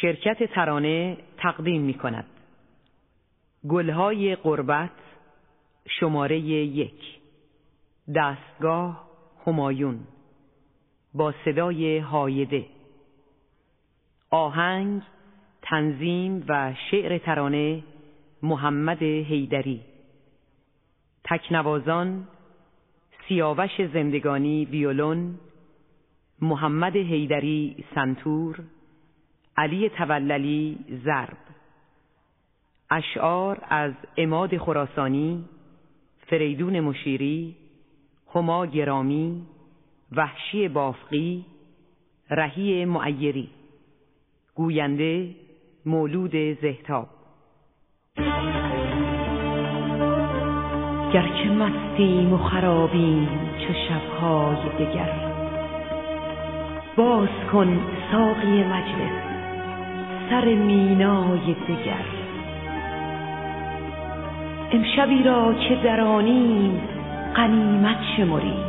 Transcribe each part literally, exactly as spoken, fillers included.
شرکت ترانه تقدیم می کند گلهای غربت شماره یک، دستگاه همایون، با صدای هایده. آهنگ، تنظیم و شعر ترانه محمد حیدری. تکنوازان سیاوش زندگانی ویولون، محمد حیدری سنتور، علی توللی ضرب. اشعار از عماد خراسانی، فریدون مشیری، هما گرامی، وحشی بافقی، رهی معیری. گوینده مولود زهتاب. گرچه مستیم و خرابیم چو شب‌های دگر، باز کن ساقی مجلس سر مینای دگر. امشبی را که درانیم غنیمت شمریم،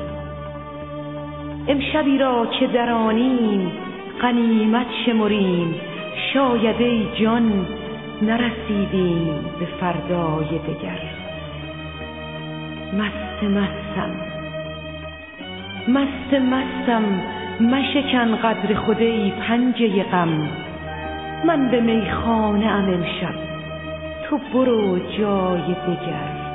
امشبی را که درانیم غنیمت شمریم. شاید ای جان نرسیدیم به فردای دگر. مست مستم مست مستم مشکن قدر خود ای پنجه غم. من به میخانه ام امشب، تو برو جای دگر.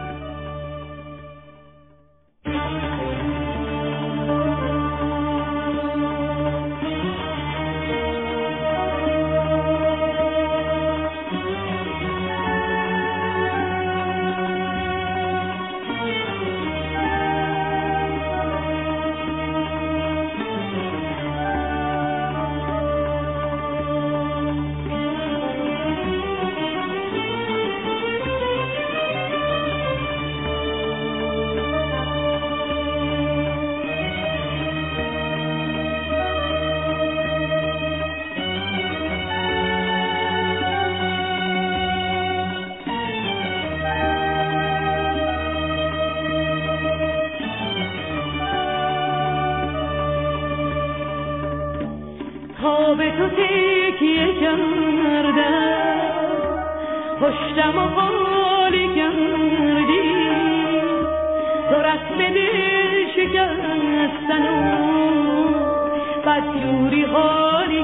به تو تکیه کردم، پشتم و خالی کردی. تو رسم دل شکستن و بدجوری حالی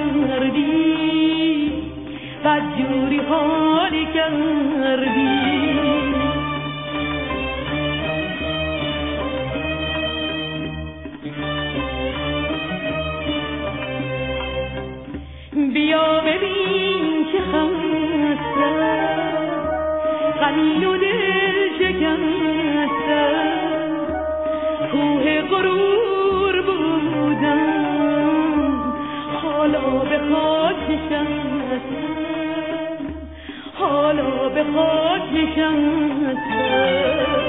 کردی، بدجوری حالی کردی. بیا ببین که خستم، غمین و دل شکستم. کوه غرور بودم، حالا به خاک نشستم، حالا به خاک نشستم.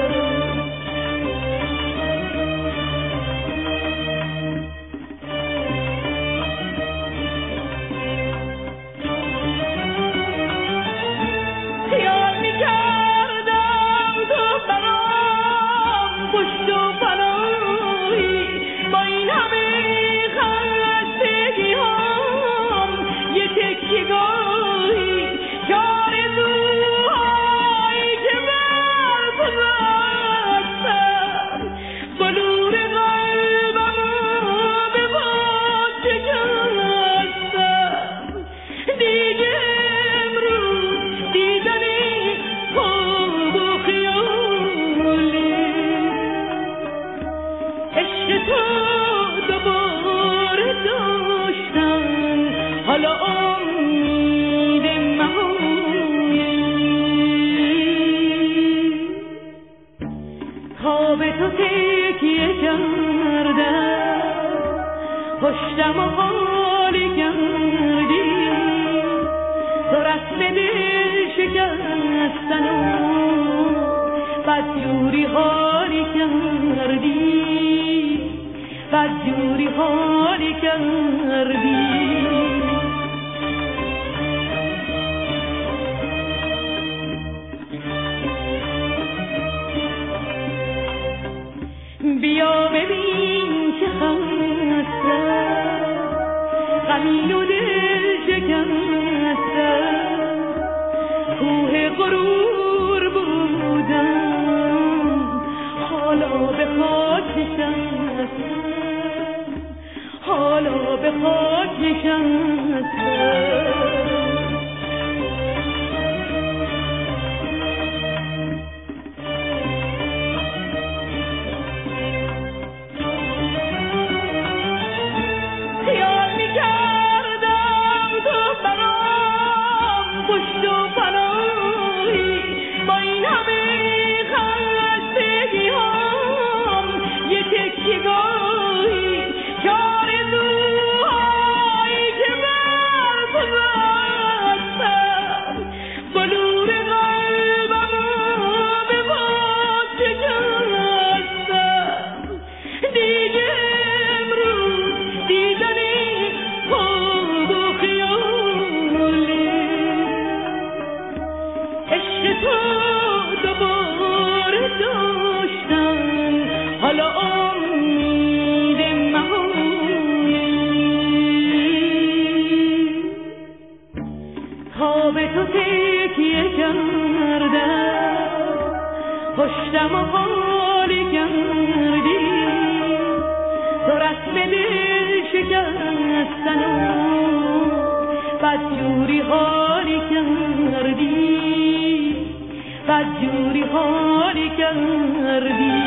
پشتم و خالی کردی. تو رسم دل شکستن و بدجوری حالی کردی، بدجوری حالی کردی. بیا ببین که خستم، غمین و دل شکستم. غرور بودم حالا به خاک نشستم حالا به خاک نشستم پشتم و خالی کردی تو رسم دل شکستن و بدجوری حالی کردی بدجوری حالی کردی